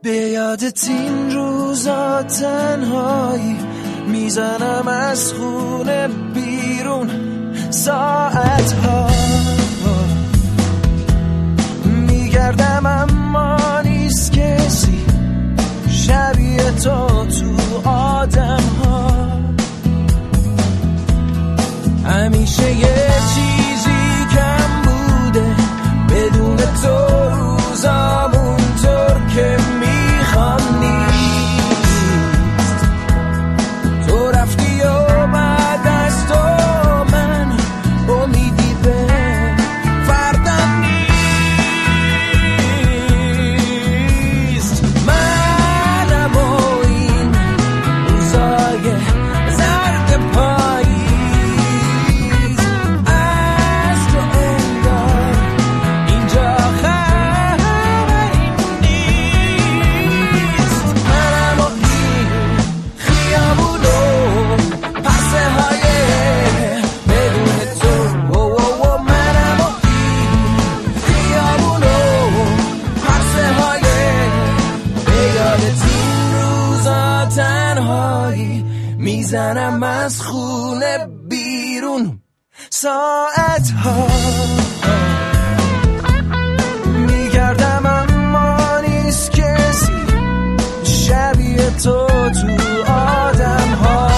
به یادت این روزا تنهایی میزنم از خونه بیرون ساعتها میگردم اما نیست کسی شبیه تو آدم ها همیشه یه چیزی کم بوده بدون تو روزامون طور که میخوام نیست تو رفتی و بعد از تو من امیدی به فردم نیست منم و این روزای زرد پاییز از تو انگار اینجا خبری نیست منم و این خیابونو پسه های بدون تو منم و این خیابونو پسه های به یادت این روزا تنهایی میزنم از خونه بیرون ساعتها میگردم اما نیست کسی شبیه تو آدم ها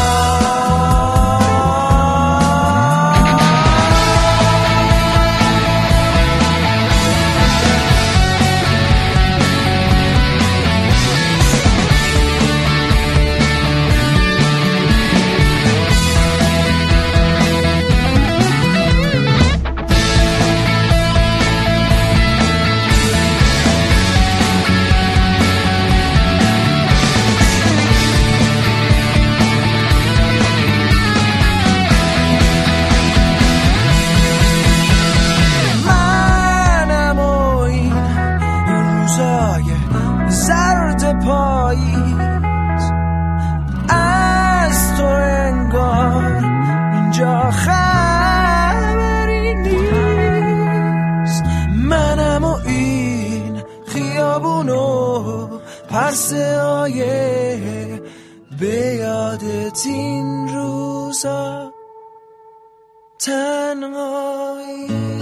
منم و این روزای زرد پاییز از تو انگار اینجا خبری نیست منم و این خیابونو پرسه های به یادت این روزا تنهایی